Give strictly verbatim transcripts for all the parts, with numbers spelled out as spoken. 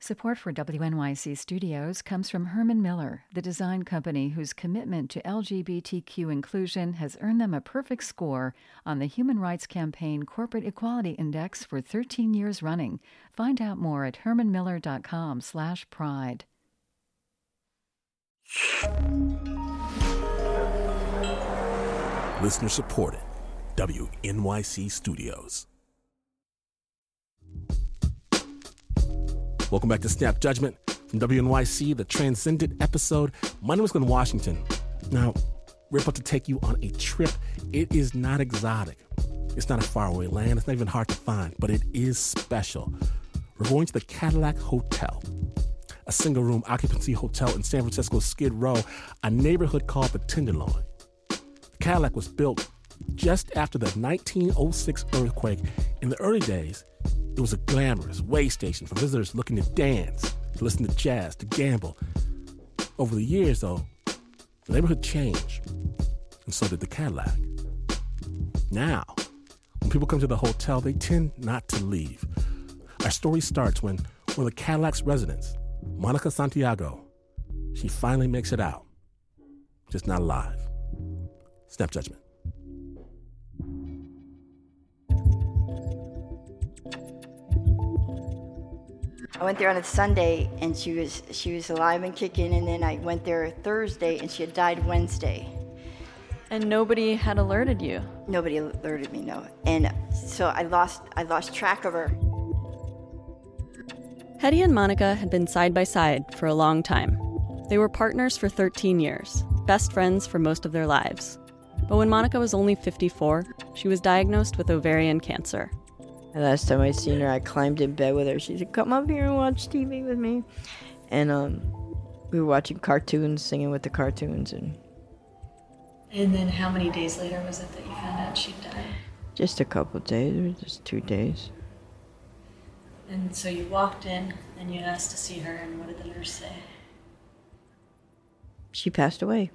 Support for W N Y C Studios comes from Herman Miller, the design company whose commitment to L G B T Q inclusion has earned them a perfect score on the Human Rights Campaign Corporate Equality Index for thirteen years running. Find out more at herman miller dot com slash pride. Listener supported. W N Y C Studios. Welcome back to Snap Judgment from W N Y C, the Transcendent episode. My name is Glenn Washington. Now, we're about to take you on a trip. It is not exotic. It's not a faraway land. It's not even hard to find, but it is special. We're going to the Cadillac Hotel, a single-room occupancy hotel in San Francisco's Skid Row, a neighborhood called the Tenderloin. The Cadillac was built just after the nineteen oh six earthquake. In the early days, it was a glamorous way station for visitors looking to dance, to listen to jazz, to gamble. Over the years, though, the neighborhood changed, and so did the Cadillac. Now, when people come to the hotel, they tend not to leave. Our story starts when one of the Cadillac's residents, Monica Santiago, she finally makes it out, just not alive. Snap Judgment. I went there on a Sunday, and she was she was alive and kicking, and then I went there Thursday, and she had died Wednesday. And nobody had alerted you? Nobody alerted me, no. And so I lost I lost track of her. Hetty and Monica had been side by side for a long time. They were partners for thirteen years, best friends for most of their lives. But when Monica was only fifty-four, she was diagnosed with ovarian cancer. The last time I seen her, I climbed in bed with her. She said, "Come up here and watch T V with me." And um, we were watching cartoons, singing with the cartoons. And And then how many days later was it that you found out she'd died? Just a couple of days, or just two days. And so you walked in and you asked to see her, and what did the nurse say? She passed away.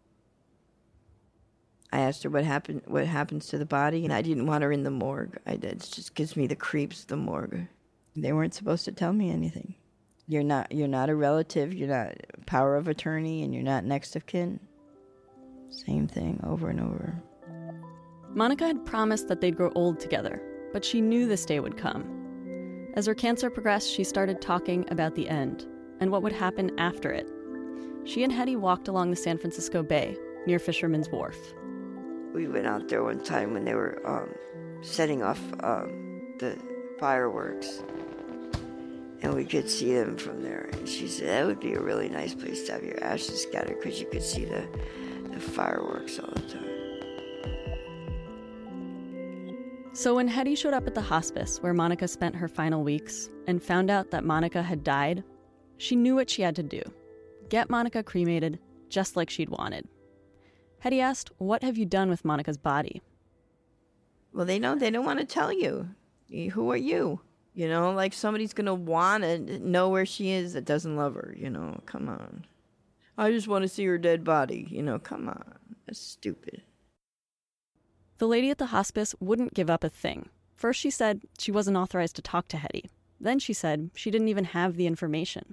I asked her what happened, what happens to the body, and I didn't want her in the morgue. I did. It just gives me the creeps, the morgue. They weren't supposed to tell me anything. You're not, you're not a relative, you're not power of attorney, and you're not next of kin. Same thing over and over. Monica had promised that they'd grow old together, but she knew this day would come. As her cancer progressed, she started talking about the end and what would happen after it. She and Hetty walked along the San Francisco Bay near Fisherman's Wharf. We went out there one time when they were um, setting off um, the fireworks, and we could see them from there. And she said, that would be a really nice place to have your ashes scattered, because you could see the, the fireworks all the time. So when Hetty showed up at the hospice where Monica spent her final weeks and found out that Monica had died, she knew what she had to do. Get Monica cremated just like she'd wanted. Hetty asked, what have you done with Monica's body? Well, they know they don't want to tell you. Who are you? You know, like somebody's going to want to know where she is that doesn't love her. You know, come on. I just want to see her dead body. You know, come on. That's stupid. The lady at the hospice wouldn't give up a thing. First she said she wasn't authorized to talk to Hetty. Then she said she didn't even have the information.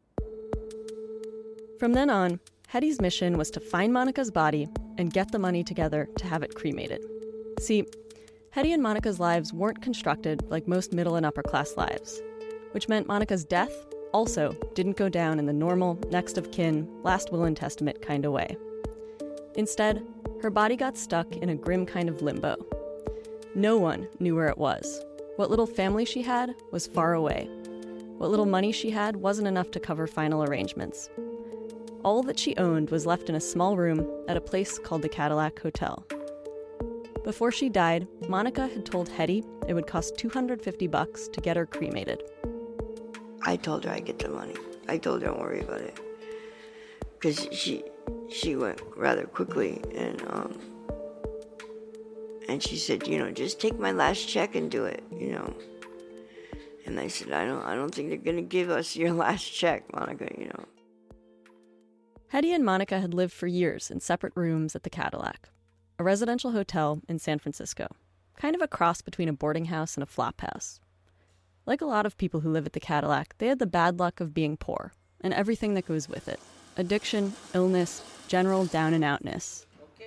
From then on, Hetty's mission was to find Monica's body and get the money together to have it cremated. See, Hetty and Monica's lives weren't constructed like most middle and upper class lives, which meant Monica's death also didn't go down in the normal, next of kin, last will and testament kind of way. Instead, her body got stuck in a grim kind of limbo. No one knew where it was. What little family she had was far away. What little money she had wasn't enough to cover final arrangements. All that she owned was left in a small room at a place called the Cadillac Hotel. Before she died, Monica had told Hetty it would cost two hundred fifty bucks to get her cremated. I told her I'd get the money. I told her don't worry about it. Because she she went rather quickly, and um, and she said, you know, just take my last check and do it, you know. And I said, I don't I don't think they're gonna give us your last check, Monica, you know. Hetty and Monica had lived for years in separate rooms at the Cadillac, a residential hotel in San Francisco, kind of a cross between a boarding house and a flop house. Like a lot of people who live at the Cadillac, they had the bad luck of being poor, and everything that goes with it. Addiction, illness, general down-and-outness.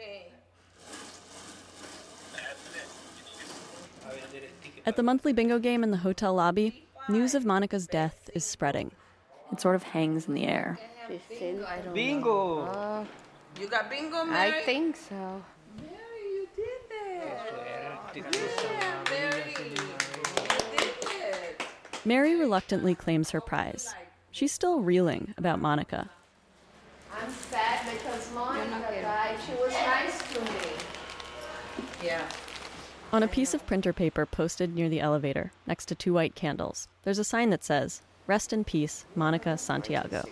At the monthly bingo game in the hotel lobby, news of Monica's death is spreading. It sort of hangs in the air. Bingo! Uh, you got bingo, Mary? I think so. Mary, you did that. Yeah, Mary, you did it. Mary reluctantly claims her prize. She's still reeling about Monica. I'm sad because Monica died. She was nice to me. Yeah. On a piece of printer paper posted near the elevator, next to two white candles, there's a sign that says, "Rest in peace, Monica Santiago."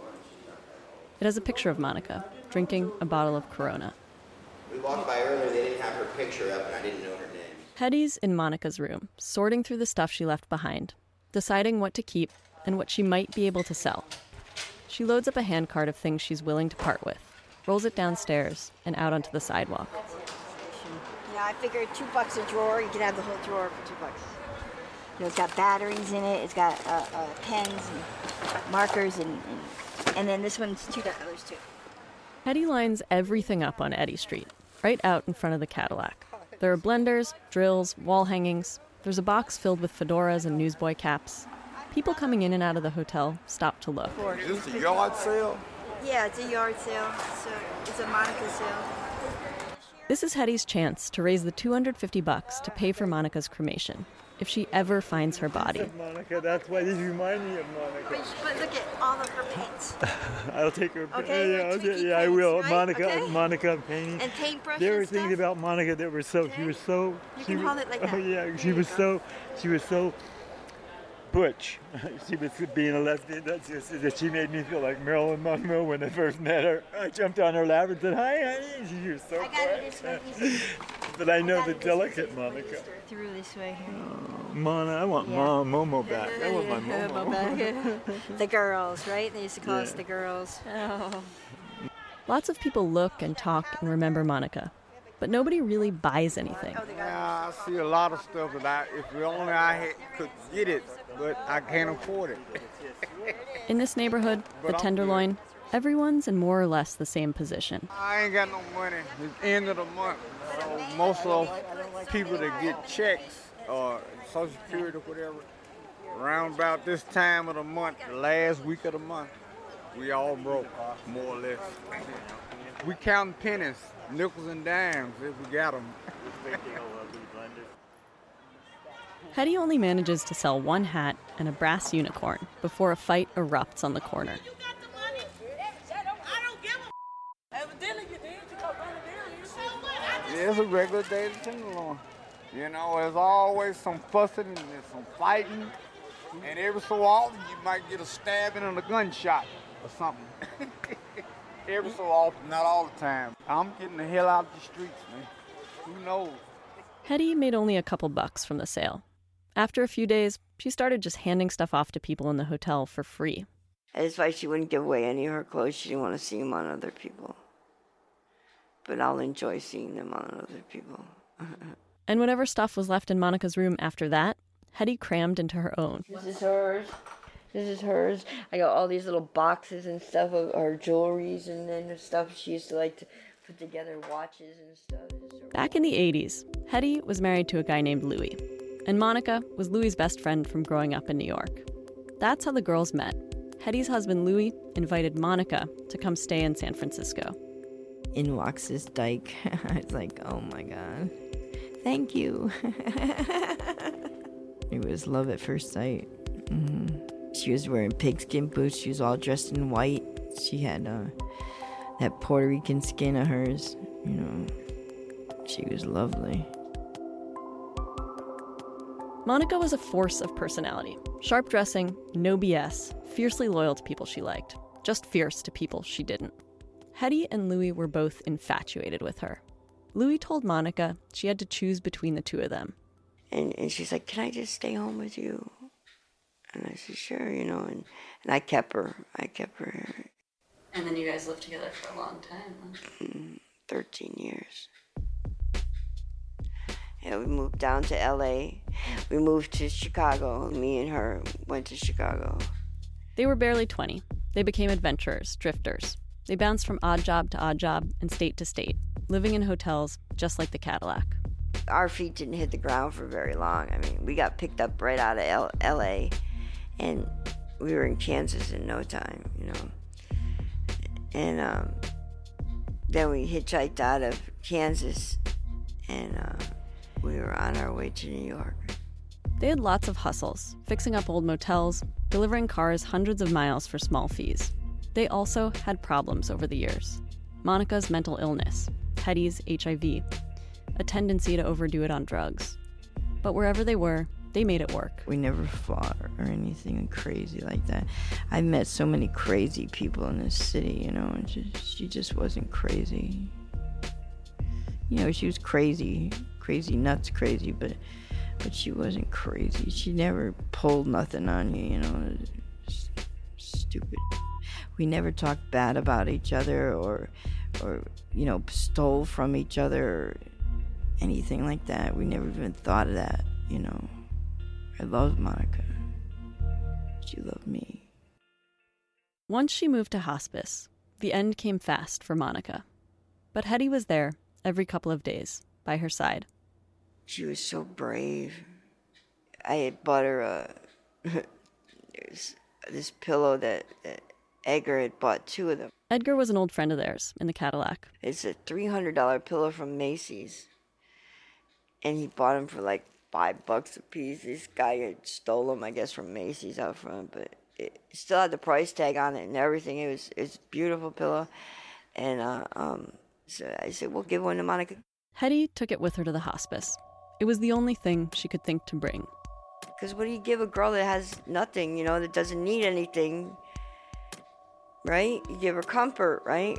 It has a picture of Monica, drinking a bottle of Corona. We walked by earlier, they didn't have her picture up, and I didn't know her name. Hetty's in Monica's room, sorting through the stuff she left behind, deciding what to keep and what she might be able to sell. She loads up a handcart of things she's willing to part with, rolls it downstairs and out onto the sidewalk. Yeah, I figured two bucks a drawer, you can have the whole drawer for two bucks. You know, it's got batteries in it, it's got uh, uh, pens and markers, and, and, and then this one's two dollars too. Hetty lines everything up on Eddy Street, right out in front of the Cadillac. There are blenders, drills, wall hangings. There's a box filled with fedoras and newsboy caps. People coming in and out of the hotel stop to look. Is this a yard sale? Yeah, it's a yard sale. So it's a Monica sale. This is Hetty's chance to raise the two hundred fifty bucks to pay for Monica's cremation, if she ever finds her body. Monica, that's why these remind me of Monica. But, but look at all of her paints. I'll take her. Okay, yeah, like yeah, yeah I paints, will. right? Monica, Okay. Monica painting. And paintbrushes. There were and things stuff? about Monica that were so. Okay. She was so. You she can was, hold it like that. Oh yeah, There she you was go. so. She was so. Butch. She was being a lesbian. That's just that she made me feel like Marilyn Monroe when I first met her. I jumped on her lap and said, "Hi, honey." She was so I got it this way. quick. But I know got the it this way, so delicate you can Monica. just through this way here. Oh, Mona, I want Yeah. Mom, Momo back. I want my Momo. back. The girls, right? They used to call us Yeah. the girls. Oh. Lots of people look and talk and remember Monica, but nobody really buys anything. Yeah, I see a lot of stuff that I, if only I had, could get it, but I can't afford it. In this neighborhood, the But I'm Tenderloin, everyone's in more or less the same position. I ain't got no money. It's the end of the month. So most of people that get checks or Social Security or whatever, around about this time of the month, the last week of the month, we all broke, more or less. We counting pennies, nickels and dimes if we got them. Hetty only manages to sell one hat and a brass unicorn before a fight erupts on the corner. Yeah, it's a regular day at the Tenderloin. You know, there's always some fussing and there's some fighting. And every so often you might get a stabbing and a gunshot or something. Every so often, not all the time. I'm getting the hell out of the streets, man. Who knows? Hetty made only a couple bucks from the sale. After a few days, she started just handing stuff off to people in the hotel for free. That's why she wouldn't give away any of her clothes. She didn't want to see them on other people. But I'll enjoy seeing them on other people. And whatever stuff was left in Monica's room after that, Hetty crammed into her own. This is hers. This is hers. I got all these little boxes and stuff of her jewelries and then the stuff she used to like to put together, watches and stuff. Back in the eighties, Hetty was married to a guy named Louis, and Monica was Louis's best friend from growing up in New York. That's how the girls met. Hetty's husband Louis invited Monica to come stay in San Francisco. In walks this dyke. I was like, oh my God. Thank you. It was love at first sight. Mm-hmm. She was wearing pigskin boots. She was all dressed in white. She had uh, that Puerto Rican skin of hers. You know, she was lovely. Monica was a force of personality. Sharp dressing, no B S, fiercely loyal to people she liked. Just fierce to people she didn't. Hetty and Louis were both infatuated with her. Louis told Monica she had to choose between the two of them. And, and she's like, can I just stay home with you? And I said, sure, you know, and, and I kept her. I kept her here. And then you guys lived together for a long time, huh? Mm, thirteen years. And we moved down to L A. We moved to Chicago. Me and her went to Chicago. They were barely twenty. They became adventurers, drifters. They bounced from odd job to odd job and state to state, living in hotels just like the Cadillac. Our feet didn't hit the ground for very long. I mean, we got picked up right out of L- L.A., and we were in Kansas in no time, you know. And um, then we hitchhiked out of Kansas, and uh, we were on our way to New York. They had lots of hustles, fixing up old motels, delivering cars hundreds of miles for small fees. They also had problems over the years. Monica's mental illness, Hetty's H I V, a tendency to overdo it on drugs. But wherever they were, they made it work. We never fought or anything crazy like that. I met so many crazy people in this city, you know, and just, she just wasn't crazy. You know, she was crazy, crazy nuts crazy, but but she wasn't crazy. She never pulled nothing on you, you know. Just stupid. We never talked bad about each other or, or you know, stole from each other or anything like that. We never even thought of that, you know. I loved Monica. She loved me. Once she moved to hospice, the end came fast for Monica. But Hetty was there every couple of days, by her side. She was so brave. I had bought her a, this pillow that, that Edgar had bought two of them. Edgar was an old friend of theirs in the Cadillac. It's a three hundred dollars pillow from Macy's. And he bought them for like five bucks a piece. This guy had stole them, I guess, from Macy's out front, but it still had the price tag on it and everything. It was it's a beautiful pillow. And uh, um, so I said, we'll give one to Monica. Hetty took it with her to the hospice. It was the only thing she could think to bring. Because what do you give a girl that has nothing, you know, that doesn't need anything, right? You give her comfort, right?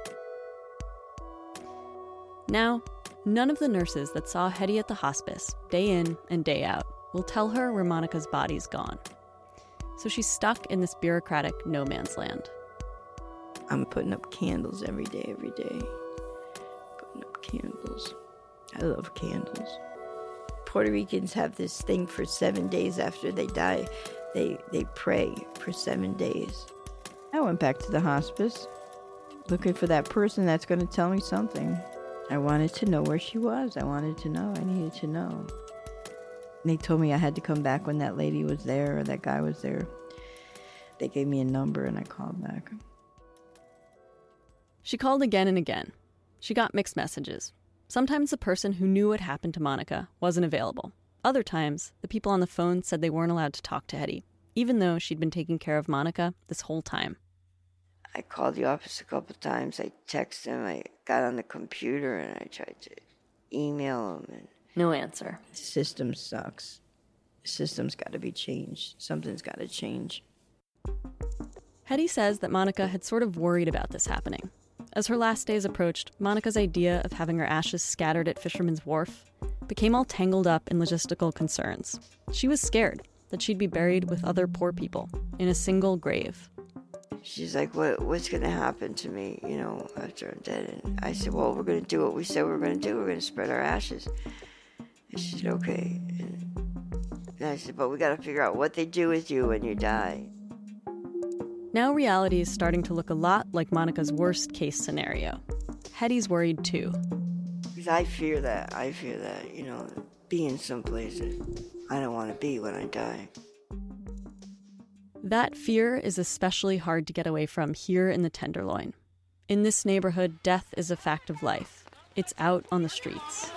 Now, none of the nurses that saw Hetty at the hospice, day in and day out, will tell her where Monica's body's gone. So she's stuck in this bureaucratic no man's land. I'm putting up candles every day, every day. Putting up candles. I love candles. Puerto Ricans have this thing for seven days after they die. They they pray for seven days. I went back to the hospice, looking for that person that's going to tell me something. I wanted to know where she was. I wanted to know. I needed to know. And they told me I had to come back when that lady was there or that guy was there. They gave me a number and I called back. She called again and again. She got mixed messages. Sometimes the person who knew what happened to Monica wasn't available. Other times, the people on the phone said they weren't allowed to talk to Hetty, even though she'd been taking care of Monica this whole time. I called the office a couple of times. I texted him. I got on the computer and I tried to email him. And no answer. The system sucks. The system's got to be changed. Something's got to change. Hetty says that Monica had sort of worried about this happening. As her last days approached, Monica's idea of having her ashes scattered at Fisherman's Wharf became all tangled up in logistical concerns. She was scared that she'd be buried with other poor people in a single grave. She's like, what, what's going to happen to me, you know, after I'm dead? And I said, well, we're going to do what we said we we're going to do. We're going to spread our ashes. And she said, okay. And, and I said, but we got to figure out what they do with you when you die. Now reality is starting to look a lot like Monica's worst case scenario. Hetty's worried too. Because I fear that. I fear that, you know, being someplace that I don't want to be when I die. That fear is especially hard to get away from here in the Tenderloin. In this neighborhood, death is a fact of life. It's out on the streets.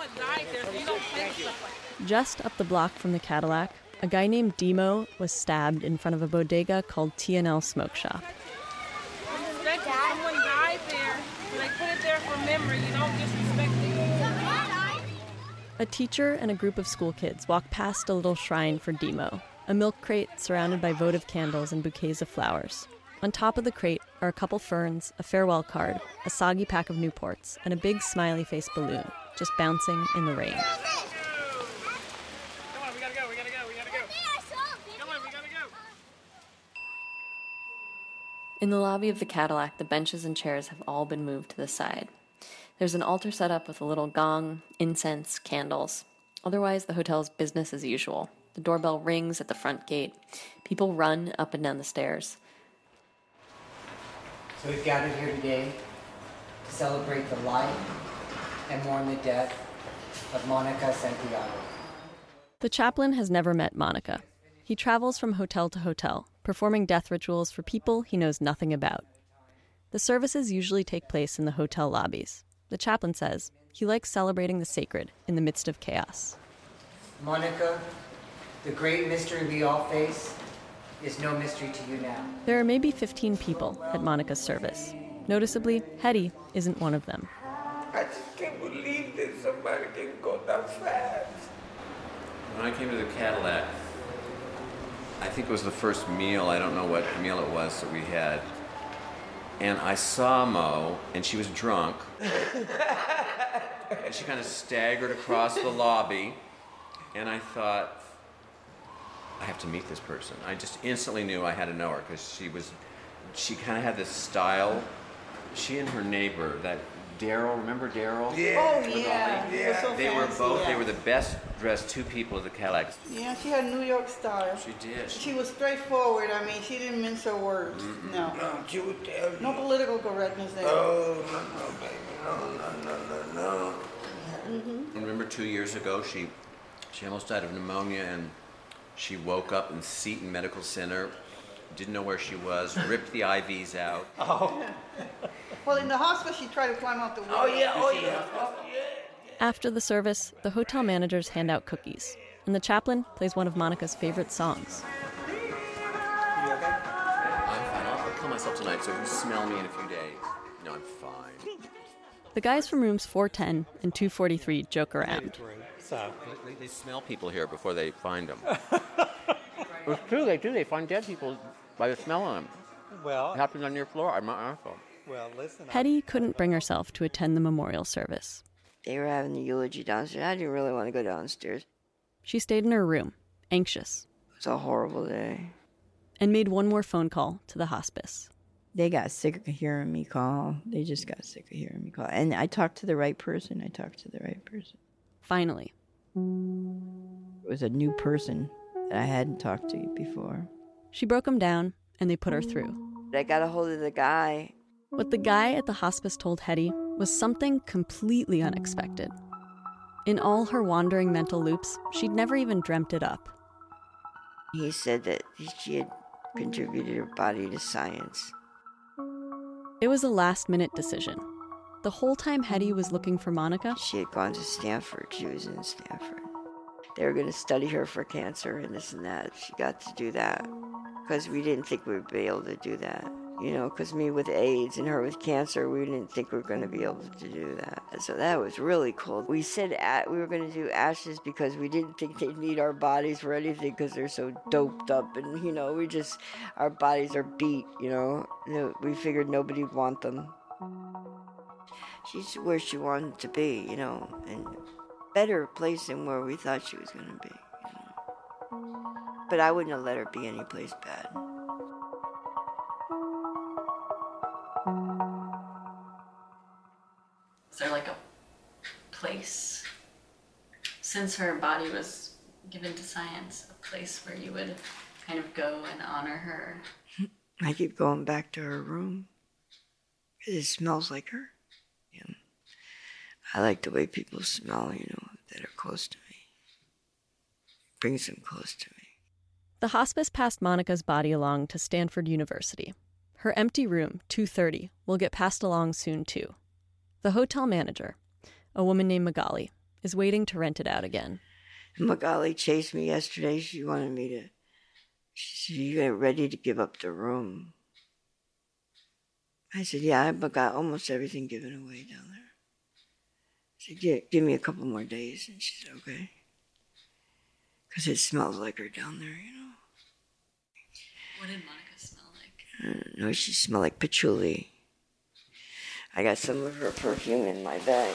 Just up the block from the Cadillac, a guy named Demo was stabbed in front of a bodega called T and L Smoke Shop. Someone died there, so they put it there for memory. You don't disrespect it. A teacher and a group of school kids walk past a little shrine for Demo, a milk crate surrounded by votive candles and bouquets of flowers. On top of the crate are a couple ferns, a farewell card, a soggy pack of Newports, and a big smiley face balloon, just bouncing in the rain. In the lobby of the Cadillac, the benches and chairs have all been moved to the side. There's an altar set up with a little gong, incense, candles. Otherwise, the hotel's business as usual. The doorbell rings at the front gate. People run up and down the stairs. So we've gathered here today to celebrate the life and mourn the death of Monica Santiago. The chaplain has never met Monica. He travels from hotel to hotel, performing death rituals for people he knows nothing about. The services usually take place in the hotel lobbies. The chaplain says he likes celebrating the sacred in the midst of chaos. Monica, the great mystery we all face is no mystery to you now. There are maybe fifteen people at Monica's service. Noticeably, Hetty isn't one of them. I just can't believe that somebody can go that fast. When I came to the Cadillac, I think it was the first meal, I don't know what meal it was that we had, and I saw Mo, and she was drunk, and she kind of staggered across the lobby, and I thought, I have to meet this person. I just instantly knew I had to know her, because she was, she kind of had this style. She and her neighbor, that Daryl, remember Daryl? Yeah. Oh, yeah. yeah. So they fancy, were both, yeah. they were the best dressed two people at the Cadillac. Yeah, she had New York style. She did. She was straightforward. I mean, she didn't mince her words. Mm-hmm. No. No, she would tell you. No political correctness there. Oh, no, no, baby. No, no, no, no, no. Mm-hmm. Remember two years ago, she, she almost died of pneumonia, and she woke up in Seton Medical Center, didn't know where she was, ripped the I Vs out. Oh. Well, in the hospital, she tried to climb out the window. Oh, yeah, oh, yeah, oh, yeah. After the service, the hotel managers hand out cookies, and the chaplain plays one of Monica's favorite songs. You okay? I'm fine. I'll, I'll kill myself tonight, so you can smell me in a few days. No, I'm fine. The guys from rooms four ten and two forty-three joke around. So they, they smell people here before they find them. It's true, they do. They find dead people by the smell of them. Well, it happens on your floor. I'm not awful. Well, listen. Hetty couldn't bring herself to attend the memorial service. They were having the eulogy downstairs. I didn't really want to go downstairs. She stayed in her room, anxious. It was a horrible day. And made one more phone call to the hospice. They got sick of hearing me call. They just got sick of hearing me call. And I talked to the right person. I talked to the right person. Finally. It was a new person that I hadn't talked to before. She broke him down, and they put her through. I got a hold of the guy. What the guy at the hospice told Hetty was something completely unexpected. In all her wandering mental loops, she'd never even dreamt it up. He said that she had contributed her body to science. It was a last-minute decision. The whole time Hetty was looking for Monica, she had gone to Stanford. She was in Stanford. They were going to study her for cancer and this and that. She got to do that because we didn't think we would be able to do that. You know, because me with AIDS and her with cancer, we didn't think we were going to be able to do that. So that was really cool. We said at, we were going to do ashes because we didn't think they'd need our bodies for anything because they're so doped up. And, you know, we just, our bodies are beat, you know. We figured nobody would want them. She's where she wanted to be, you know, and better place than where we thought she was going to be. You know? But I wouldn't have let her be any place bad. Is there like a place, since her body was given to science, a place where you would kind of go and honor her? I keep going back to her room. It smells like her. Yeah. I like the way people smell, you know, that are close to me. Brings them close to me. The hospice passed Monica's body along to Stanford University. Her empty room, two thirty, will get passed along soon, too. The hotel manager, a woman named Magali, is waiting to rent it out again. Magali chased me yesterday. She wanted me to... She said, you get ready to give up the room. I said, yeah, I've got almost everything given away down there. She said, yeah, give me a couple more days. And she said, okay. Because it smells like her down there, you know. What did Monica smell like? I don't know, she smelled like patchouli. I got some of her perfume in my bag.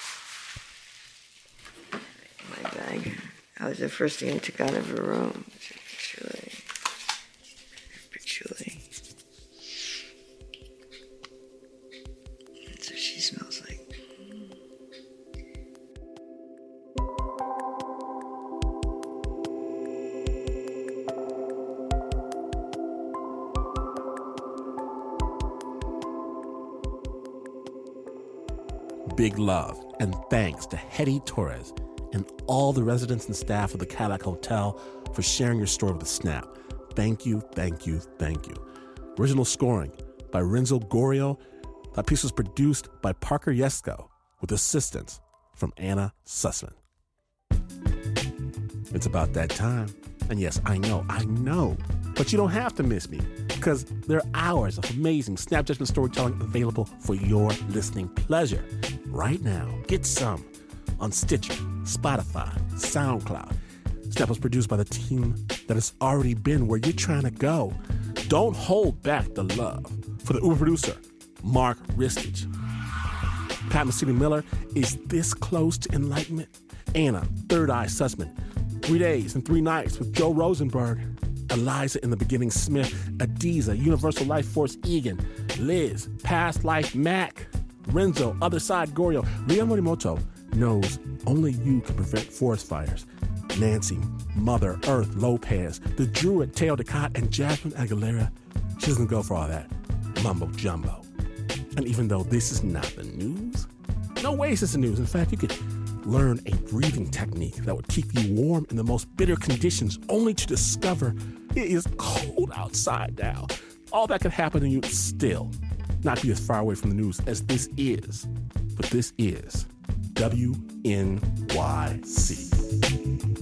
My bag. That was the first thing I took out of her room. Patchouli. Patchouli. That's what she smells like. big love and thanks to Hetty Torres and all the residents and staff of the Cadillac Hotel for sharing your story with the Snap. Thank you, thank you, thank you. Original scoring by Renzo Gorio. That piece was produced by Parker Yesko with assistance from Anna Sussman. It's about that time. And yes, I know, I know, but you don't have to miss me because there are hours of amazing Snap Judgment storytelling available for your listening pleasure. Right now, get some on Stitcher, Spotify, SoundCloud. Snap was produced by the team that has already been where you're trying to go. Don't hold back the love for the Uber producer, Mark Ristich. Pat Mesiti-Miller is this close to enlightenment. Anna, Third Eye Sussman. Three Days and Three Nights with Joe Rosenberg. Eliza in the Beginning Smith. Adiza, Universal Life Force Egan. Liz, Past Life Mac. Renzo, Other Side Gorio. Leon Morimoto knows only you can prevent forest fires. Nancy, Mother Earth Lopez. The Druid, Teo Ducot, and Jasmine Aguilera. She doesn't go for all that mumbo jumbo. And even though this is not the news, no way is this the news. In fact, you could learn a breathing technique that would keep you warm in the most bitter conditions, only to discover it is cold outside now. All that could happen and you'd still not be as far away from the news as this is. But this is W N Y C.